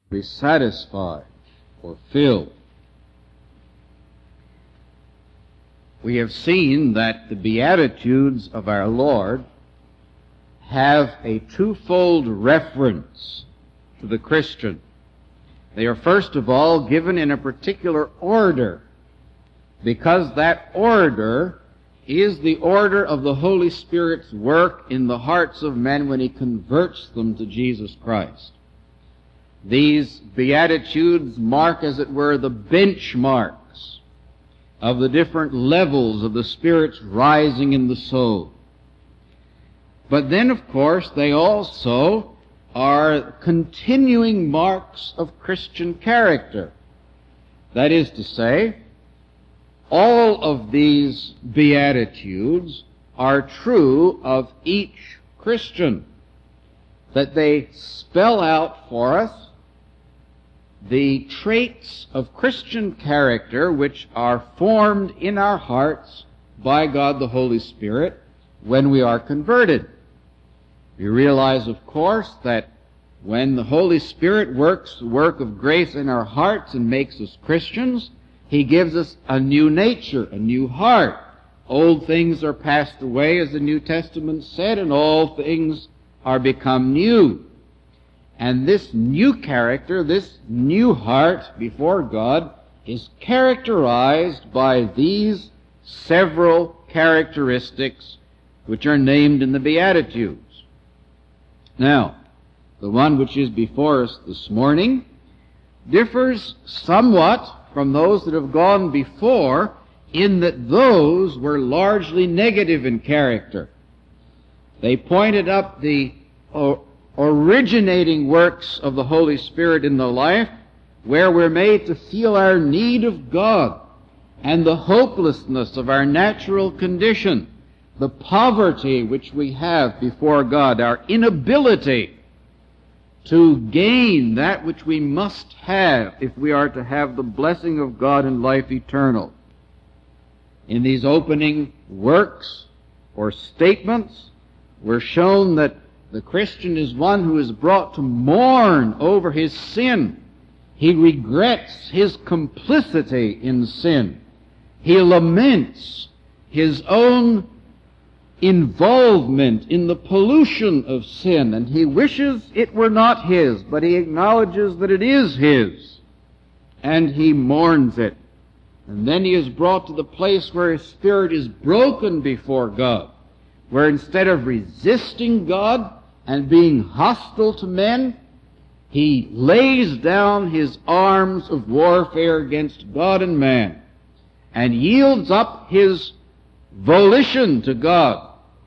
be satisfied or filled. We have seen that the Beatitudes of our Lord have a twofold reference to the Christian. They are first of all given in a particular order, because that order is the order of the Holy Spirit's work in the hearts of men when He converts them to Jesus Christ. These Beatitudes mark, as it were, the benchmarks of the different levels of the Spirit's rising in the soul. But then, of course, they also are continuing marks of Christian character. That is to say, all of these Beatitudes are true of each Christian, that they spell out for us the traits of Christian character which are formed in our hearts by God the Holy Spirit when we are converted. We realize, of course, that when the Holy Spirit works the work of grace in our hearts and makes us Christians, He gives us a new nature, a new heart. Old things are passed away, as the New Testament said, and all things are become new. And this new character, this new heart before God, is characterized by these several characteristics which are named in the Beatitudes. Now, the one which is before us this morning differs somewhat from those that have gone before, in that those were largely negative in character. They pointed up the originating works of the Holy Spirit in the life, where we're made to feel our need of God and the hopelessness of our natural condition, the poverty which we have before God, our inability to gain that which we must have if we are to have the blessing of God and life eternal. In these opening works or statements, we're shown that the Christian is one who is brought to mourn over his sin. He regrets his complicity in sin. He laments his own involvement in the pollution of sin, and he wishes it were not his, but he acknowledges that it is his, and he mourns it. And then he is brought to the place where his spirit is broken before God, where instead of resisting God and being hostile to men, he lays down his arms of warfare against God and man, and yields up his volition to God,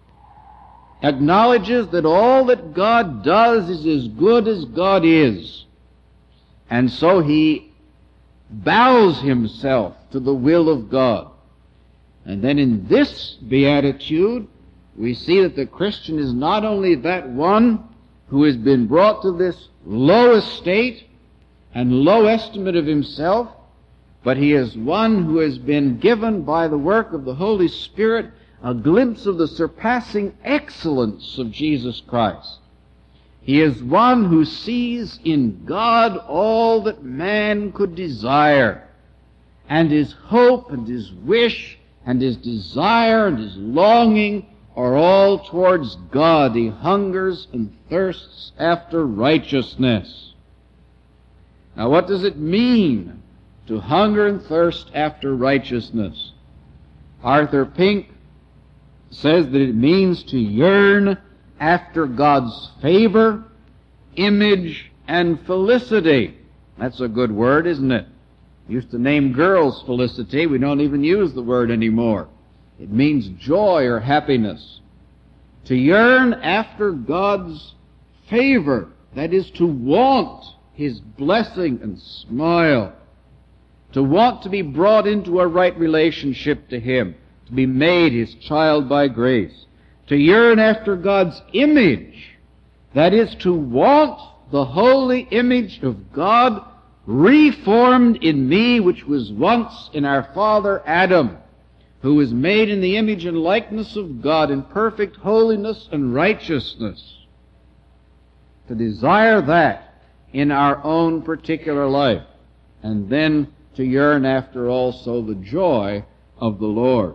acknowledges that all that God does is as good as God is, and so he bows himself to the will of God. And then in this beatitude, we see that the Christian is not only that one who has been brought to this low estate and low estimate of himself, but he is one who has been given by the work of the Holy Spirit a glimpse of the surpassing excellence of Jesus Christ. He is one who sees in God all that man could desire, and his hope and his wish and his desire and his longing are all towards God. He hungers and thirsts after righteousness. Now, what does it mean to hunger and thirst after righteousness? Arthur Pink says that it means to yearn after God's favor, image, and felicity. That's a good word, isn't it? We used to name girls Felicity. We don't even use the word anymore. It means joy or happiness. To yearn after God's favor, that is, to want His blessing and smile, to want to be brought into a right relationship to Him, to be made His child by grace, to yearn after God's image, that is, to want the holy image of God reformed in me, which was once in our father Adam, who was made in the image and likeness of God in perfect holiness and righteousness. To desire that in our own particular life, and then to yearn after also the joy of the Lord.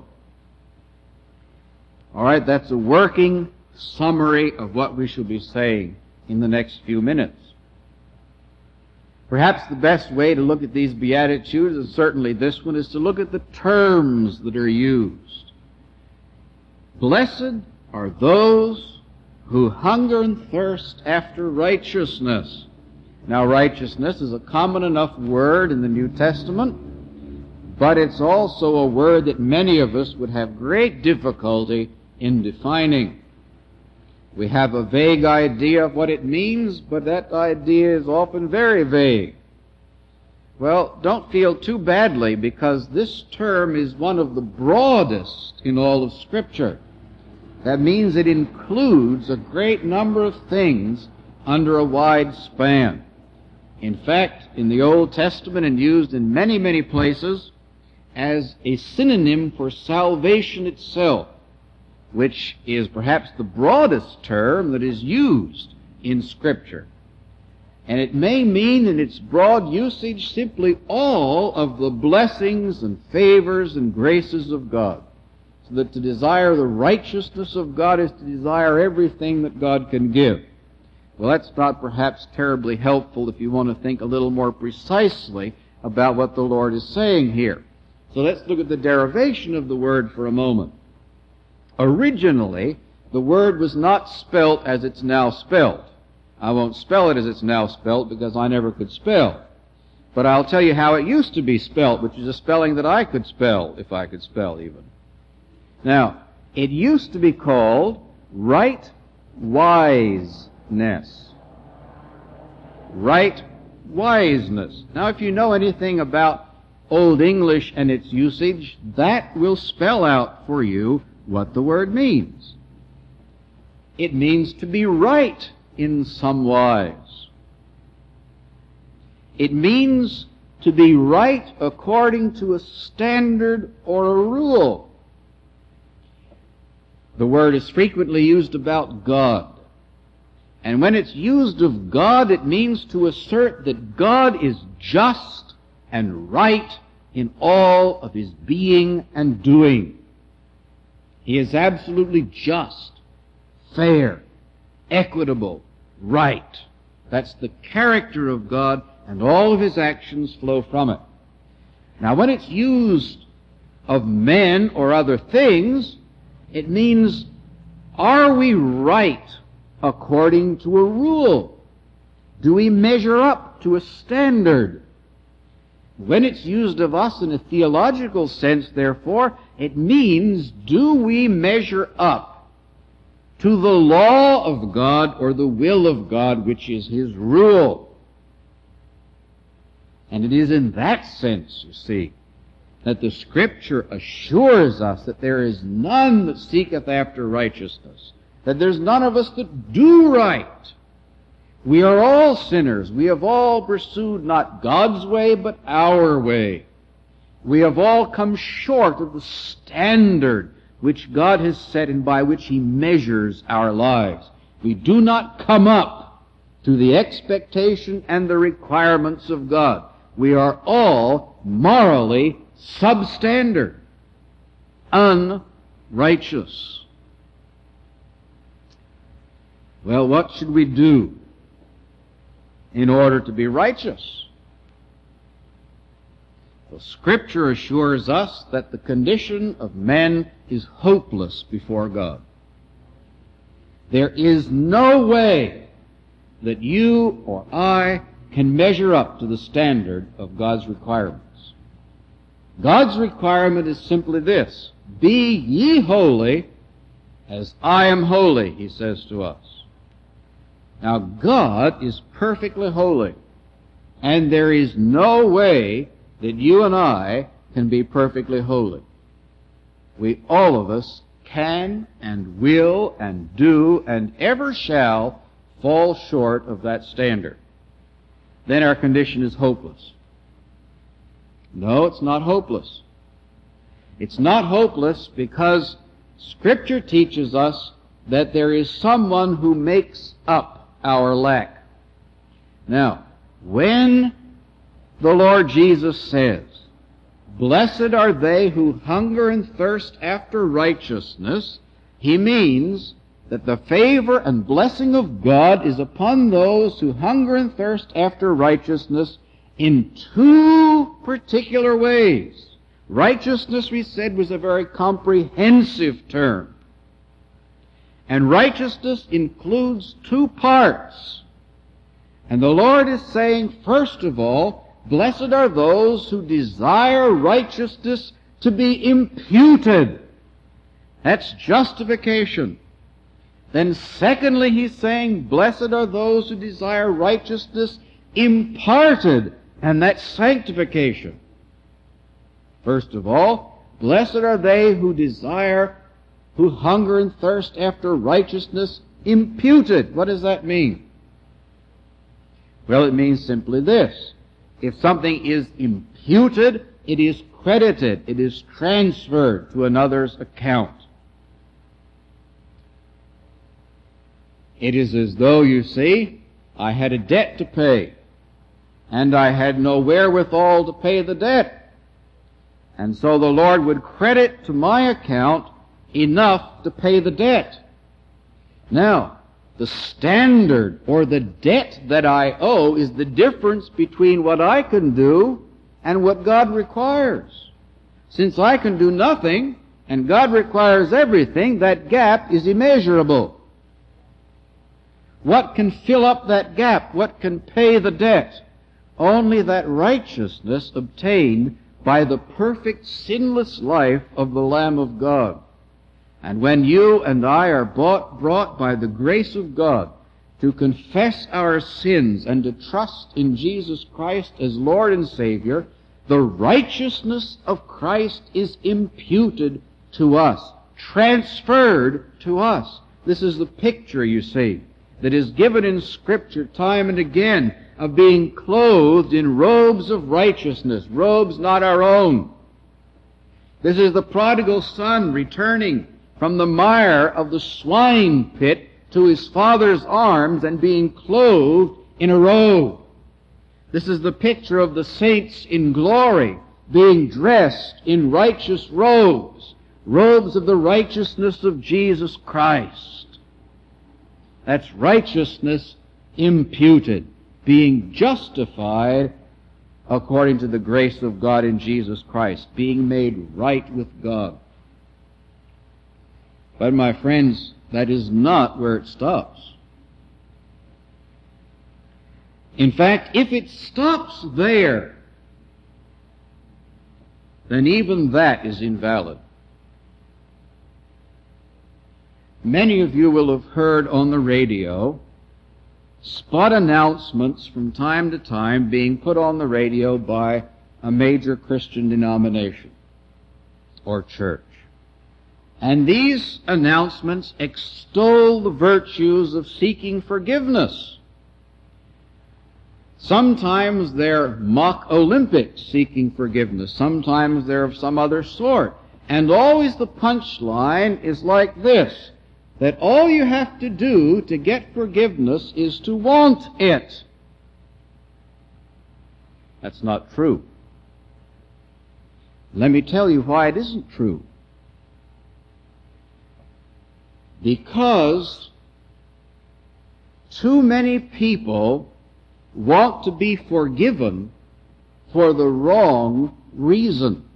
All right, that's a working summary of what we shall be saying in the next few minutes. Perhaps the best way to look at these Beatitudes, and certainly this one, is to look at the terms that are used. Blessed are those who hunger and thirst after righteousness. Now, righteousness is a common enough word in the New Testament, but it's also a word that many of us would have great difficulty in defining. We have a vague idea of what it means, but that idea is often very vague. Well, don't feel too badly, because this term is one of the broadest in all of Scripture. That means it includes a great number of things under a wide span. In fact, in the Old Testament, and used in many, many places as a synonym for salvation itself, which is perhaps the broadest term that is used in Scripture. And it may mean in its broad usage simply all of the blessings and favors and graces of God. So that to desire the righteousness of God is to desire everything that God can give. Well, that's not perhaps terribly helpful if you want to think a little more precisely about what the Lord is saying here. So let's look at the derivation of the word for a moment. Originally, the word was not spelt as it's now spelled. I won't spell it as it's now spelled because I never could spell. But I'll tell you how it used to be spelt, which is a spelling that I could spell, if I could spell even. Now, it used to be called right wiseness. Right wiseness. Now, if you know anything about Old English and its usage, that will spell out for you what the word means. It means to be right in some wise. It means to be right according to a standard or a rule. The word is frequently used about God. And when it's used of God, it means to assert that God is just and right in all of His being and doing. He is absolutely just, fair, equitable, right. That's the character of God, and all of His actions flow from it. Now, when it's used of men or other things, it means, are we right according to a rule? Do we measure up to a standard? When it's used of us in a theological sense, therefore, it means, do we measure up to the law of God or the will of God, which is His rule? And it is in that sense, you see, that the Scripture assures us that there is none that seeketh after righteousness, that there's none of us that do right. We are all sinners. We have all pursued not God's way, but our way. We have all come short of the standard which God has set and by which He measures our lives. We do not come up to the expectation and the requirements of God. We are all morally substandard, unrighteous. Well, what should we do in order to be righteous? Well, Scripture assures us that the condition of men is hopeless before God. There is no way that you or I can measure up to the standard of God's requirements. God's requirement is simply this: be ye holy as I am holy, He says to us. Now, God is perfectly holy, and there is no way that you and I can be perfectly holy. We, all of us, can and will and do and ever shall fall short of that standard. Then our condition is hopeless. No, it's not hopeless. It's not hopeless because Scripture teaches us that there is someone who makes up our lack. Now, When the Lord Jesus says, "Blessed are they who hunger and thirst after righteousness," he means that the favor and blessing of God is upon those who hunger and thirst after righteousness in two particular ways. Righteousness, we said, was a very comprehensive term. And righteousness includes two parts. And the Lord is saying, first of all, blessed are those who desire righteousness to be imputed. That's justification. Then secondly, he's saying, blessed are those who desire righteousness imparted, and that's sanctification. First of all, blessed are they who hunger and thirst after righteousness imputed. What does that mean? Well, it means simply this. If something is imputed, it is credited, it is transferred to another's account. It is as though, you see, I had a debt to pay, and I had no wherewithal to pay the debt. And so the Lord would credit to my account enough to pay the debt. Now, the standard or the debt that I owe is the difference between what I can do and what God requires. Since I can do nothing and God requires everything, that gap is immeasurable. What can fill up that gap? What can pay the debt? Only that righteousness obtained by the perfect sinless life of the Lamb of God. And when you and I are brought by the grace of God to confess our sins and to trust in Jesus Christ as Lord and Savior, the righteousness of Christ is imputed to us, transferred to us. This is the picture, you see, that is given in Scripture time and again of being clothed in robes of righteousness, robes not our own. This is the prodigal son returning from the mire of the swine pit to his father's arms and being clothed in a robe. This is the picture of the saints in glory being dressed in righteous robes, robes of the righteousness of Jesus Christ. That's righteousness imputed, being justified according to the grace of God in Jesus Christ, being made right with God. But my friends, that is not where it stops. In fact, if it stops there, then even that is invalid. Many of you will have heard on the radio spot announcements from time to time being put on the radio by a major Christian denomination or church. And these announcements extol the virtues of seeking forgiveness. Sometimes they're mock Olympics seeking forgiveness. Sometimes they're of some other sort. And always the punchline is like this, that all you have to do to get forgiveness is to want it. That's not true. Let me tell you why it isn't true. Because too many people want to be forgiven for the wrong reason.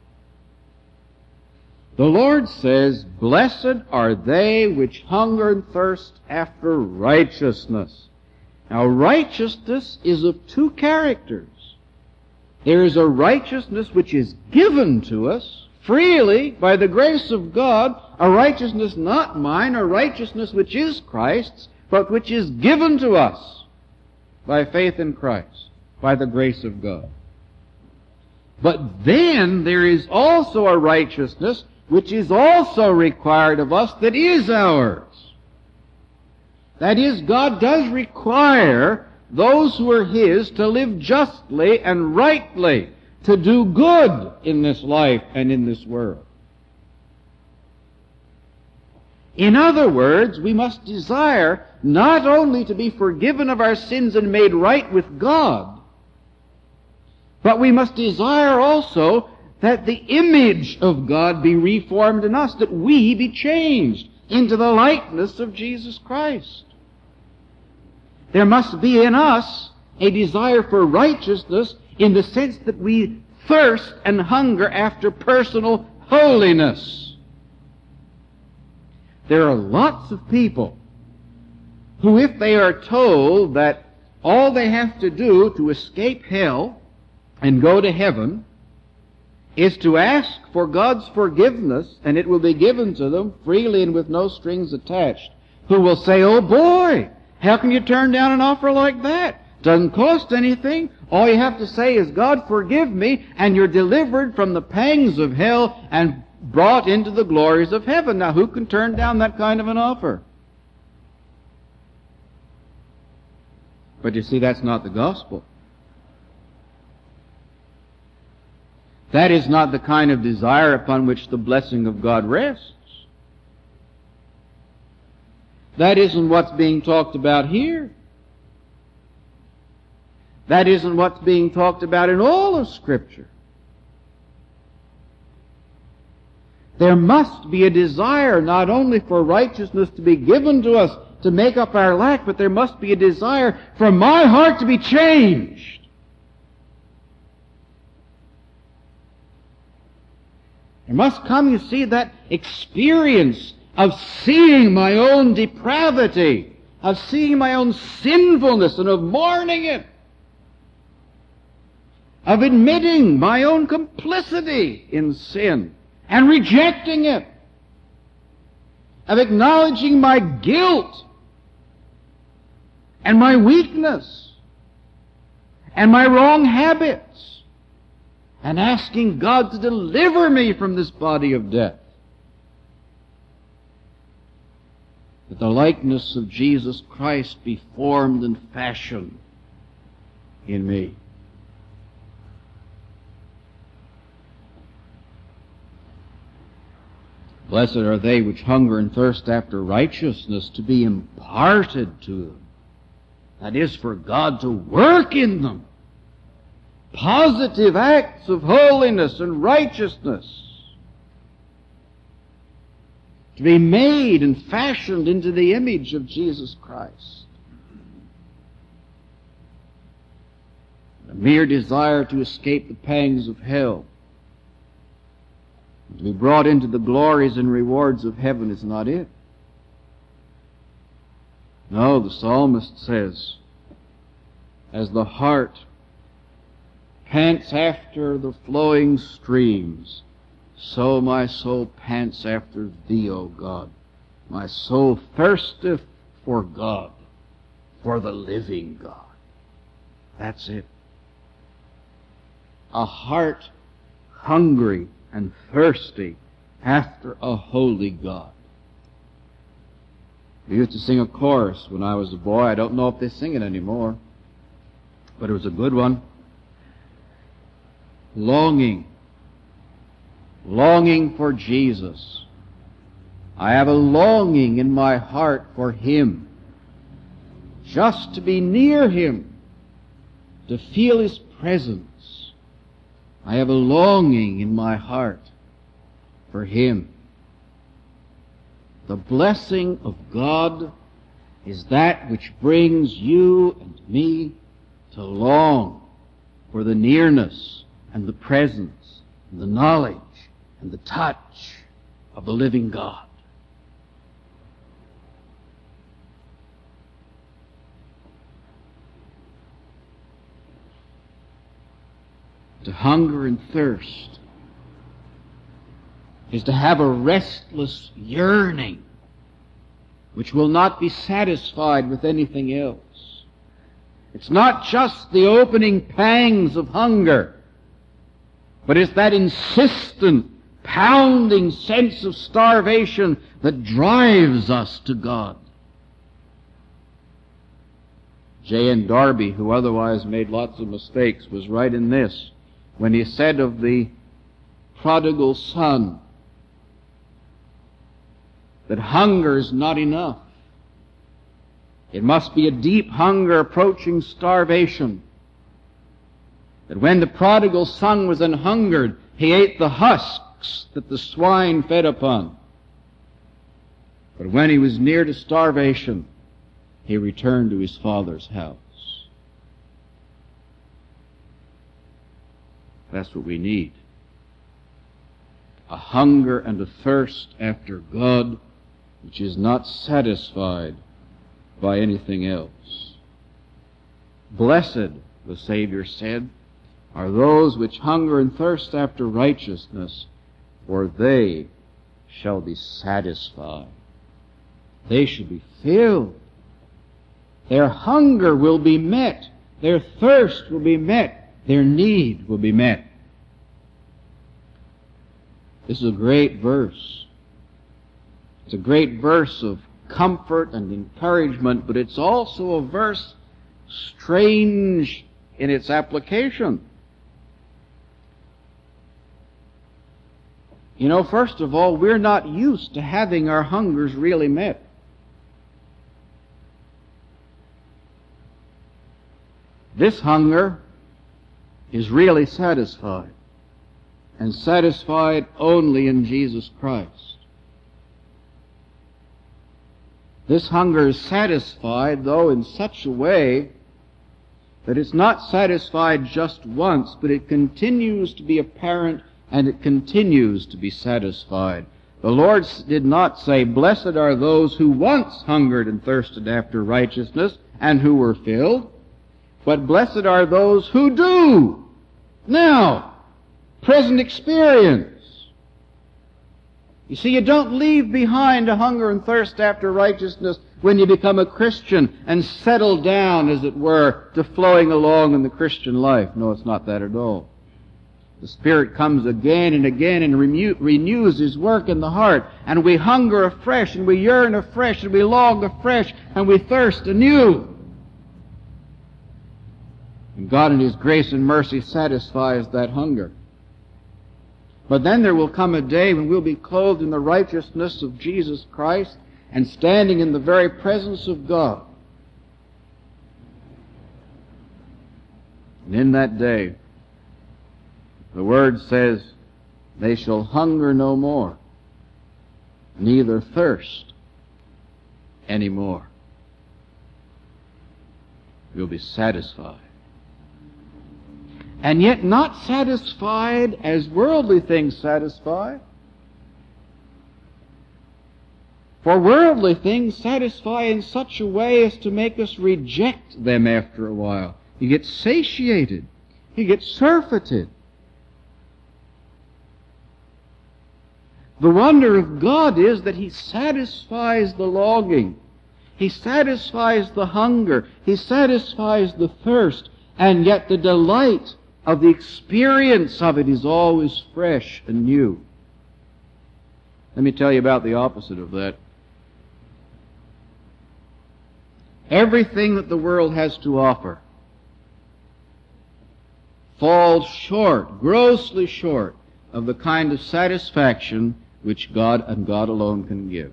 The Lord says, "Blessed are they which hunger and thirst after righteousness." Now, righteousness is of two characters. There is a righteousness which is given to us freely by the grace of God, a righteousness not mine, a righteousness which is Christ's, but which is given to us by faith in Christ, by the grace of God. But then there is also a righteousness which is also required of us that is ours. That is, God does require those who are His to live justly and rightly, to do good in this life and in this world. In other words, we must desire not only to be forgiven of our sins and made right with God, but we must desire also that the image of God be reformed in us, that we be changed into the likeness of Jesus Christ. There must be in us a desire for righteousness in the sense that we thirst and hunger after personal holiness. There are lots of people who, if they are told that all they have to do to escape hell and go to heaven is to ask for God's forgiveness, and it will be given to them freely and with no strings attached, who will say, "Oh boy, how can you turn down an offer like that? Doesn't cost anything. All you have to say is, 'God, forgive me,' and you're delivered from the pangs of hell and brought into the glories of heaven." Now, who can turn down that kind of an offer? But you see, that's not the gospel. That is not the kind of desire upon which the blessing of God rests. That isn't what's being talked about here. That isn't what's being talked about in all of Scripture. There must be a desire not only for righteousness to be given to us to make up our lack, but there must be a desire for my heart to be changed. There must come, you see, that experience of seeing my own depravity, of seeing my own sinfulness and of mourning it, of admitting my own complicity in sin and rejecting it, of acknowledging my guilt and my weakness and my wrong habits, and asking God to deliver me from this body of death, that the likeness of Jesus Christ be formed and fashioned in me. Blessed are they which hunger and thirst after righteousness, to be imparted to them. That is, for God to work in them positive acts of holiness and righteousness, to be made and fashioned into the image of Jesus Christ. A mere desire to escape the pangs of hell, to be brought into the glories and rewards of heaven, is not it. No, the psalmist says, as the heart pants after the flowing streams, so my soul pants after Thee, O God. My soul thirsteth for God, for the living God. That's it. A heart hungry and thirsty after a holy God. We used to sing a chorus when I was a boy. I don't know if they sing it anymore, but it was a good one. Longing for Jesus. I have a longing in my heart for Him, just to be near Him, to feel His presence. I have a longing in my heart for Him. The blessing of God is that which brings you and me to long for the nearness and the presence and the knowledge and the touch of the living God. To hunger and thirst is to have a restless yearning which will not be satisfied with anything else. It's not just the opening pangs of hunger, but it's that insistent, pounding sense of starvation that drives us to God. J.N. Darby, who otherwise made lots of mistakes, was right in this when he said of the prodigal son that hunger is not enough. It must be a deep hunger approaching starvation. That when the prodigal son was an hungered, he ate the husks that the swine fed upon. But when he was near to starvation, he returned to his father's house. That's what we need. A hunger and a thirst after God which is not satisfied by anything else. Blessed, the Savior said, are those which hunger and thirst after righteousness, for they shall be satisfied. They shall be filled. Their hunger will be met. Their thirst will be met. Their need will be met. This is a great verse. It's a great verse of comfort and encouragement, but it's also a verse strange in its application. You know, first of all, we're not used to having our hungers really met. This hunger is really satisfied, and satisfied only in Jesus Christ. This hunger is satisfied, though, in such a way that it's not satisfied just once, but it continues to be apparent and it continues to be satisfied. The Lord did not say, "Blessed are those who once hungered and thirsted after righteousness and who were filled," but blessed are those who do now. Present experience. You see, you don't leave behind a hunger and thirst after righteousness when you become a Christian and settle down, as it were, to flowing along in the Christian life. No, it's not that at all. The Spirit comes again and again and renews His work in the heart, and we hunger afresh, and we yearn afresh, and we long afresh, and we thirst anew. And God in His grace and mercy satisfies that hunger. But then there will come a day when we'll be clothed in the righteousness of Jesus Christ and standing in the very presence of God. And in that day, the Word says, they shall hunger no more, neither thirst any more. We'll be satisfied. And yet not satisfied as worldly things satisfy. For worldly things satisfy in such a way as to make us reject them after a while. You get satiated. You get surfeited. The wonder of God is that He satisfies the longing. He satisfies the hunger. He satisfies the thirst. And yet the delight of the experience of it is always fresh and new. Let me tell you about the opposite of that. Everything that the world has to offer falls short, grossly short, of the kind of satisfaction which God and God alone can give.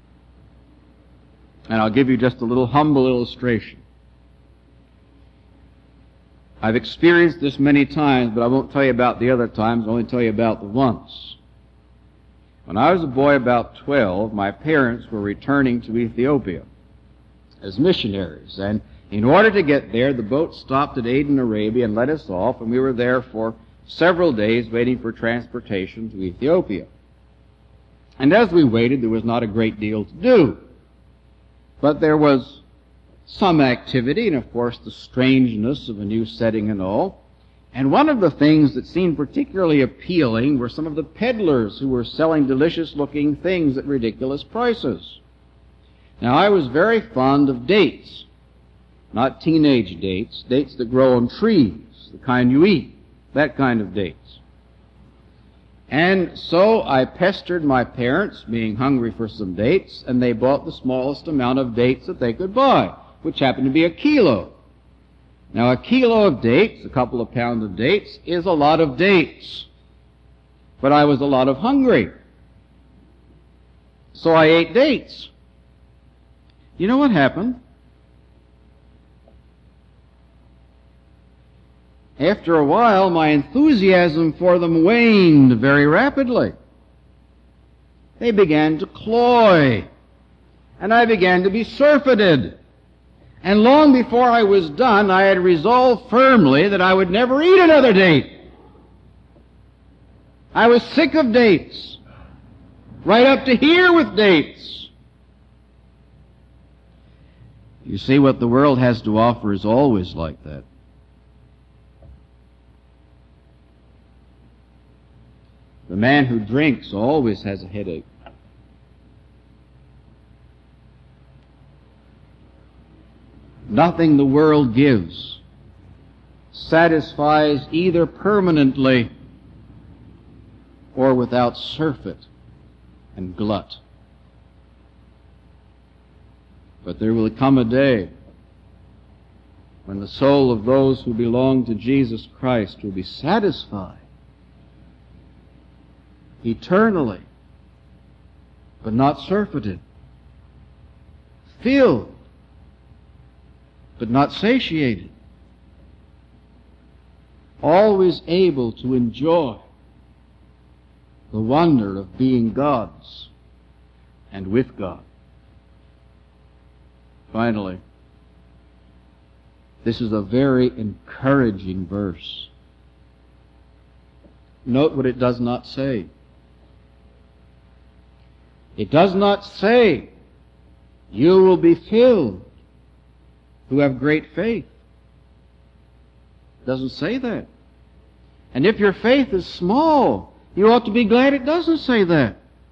And I'll give you just a little humble illustration. I've experienced this many times, but I won't tell you about the other times. I'll only tell you about the once. When I was a boy about 12, my parents were returning to Ethiopia as missionaries. And in order to get there, the boat stopped at Aden, Arabia, and let us off, and we were there for several days waiting for transportation to Ethiopia. And as we waited, there was not a great deal to do. But there was some activity, and of course the strangeness of a new setting and all. And one of the things that seemed particularly appealing were some of the peddlers who were selling delicious-looking things at ridiculous prices. Now, I was very fond of dates. Not teenage dates, dates that grow on trees, the kind you eat, that kind of dates. And so I pestered my parents, being hungry for some dates, and they bought the smallest amount of dates that they could buy, which happened to be a kilo. Now, a kilo of dates, a couple of pounds of dates, is a lot of dates. But I was a lot of hungry. So I ate dates. You know what happened? After a while, my enthusiasm for them waned very rapidly. They began to cloy, and I began to be surfeited. And long before I was done, I had resolved firmly that I would never eat another date. I was sick of dates, right up to here with dates. You see, what the world has to offer is always like that. The man who drinks always has a headache. Nothing the world gives satisfies either permanently or without surfeit and glut. But there will come a day when the soul of those who belong to Jesus Christ will be satisfied eternally, but not surfeited, filled, but not satiated, always able to enjoy the wonder of being God's and with God. Finally, this is a very encouraging verse. Note what it does not say. It does not say, you will be filled who have great faith. It doesn't say that. And if your faith is small, you ought to be glad it doesn't say that.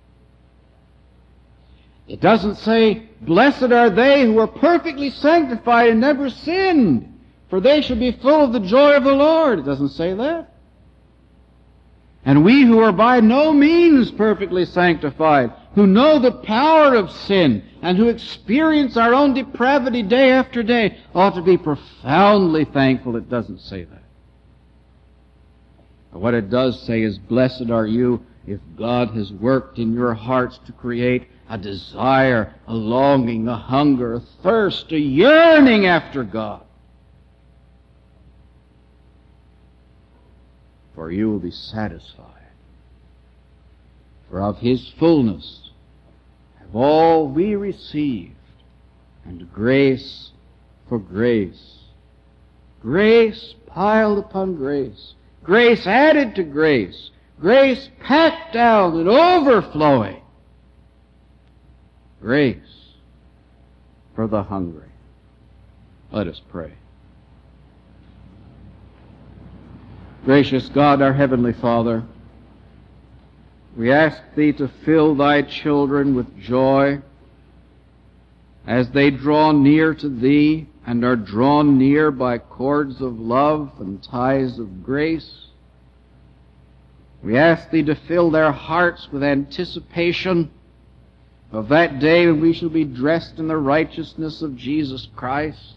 It doesn't say, blessed are they who are perfectly sanctified and never sinned, for they shall be full of the joy of the Lord. It doesn't say that. And we who are by no means perfectly sanctified, who know the power of sin, and who experience our own depravity day after day, ought to be profoundly thankful it doesn't say that. But what it does say is, blessed are you if God has worked in your hearts to create a desire, a longing, a hunger, a thirst, a yearning after God. For you will be satisfied. For of His fullness have all we received, and grace for grace. Grace piled upon grace. Grace added to grace. Grace packed down and overflowing. Grace for the hungry. Let us pray. Gracious God, our Heavenly Father, we ask Thee to fill Thy children with joy as they draw near to Thee and are drawn near by cords of love and ties of grace. We ask Thee to fill their hearts with anticipation of that day when we shall be dressed in the righteousness of Jesus Christ,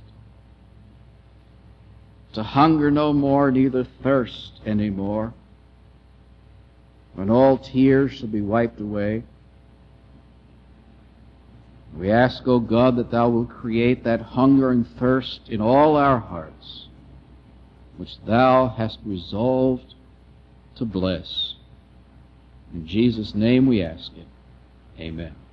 to hunger no more, neither thirst any more, when all tears shall be wiped away. We ask, O God, that Thou wilt create that hunger and thirst in all our hearts, which Thou hast resolved to bless. In Jesus' name we ask it. Amen.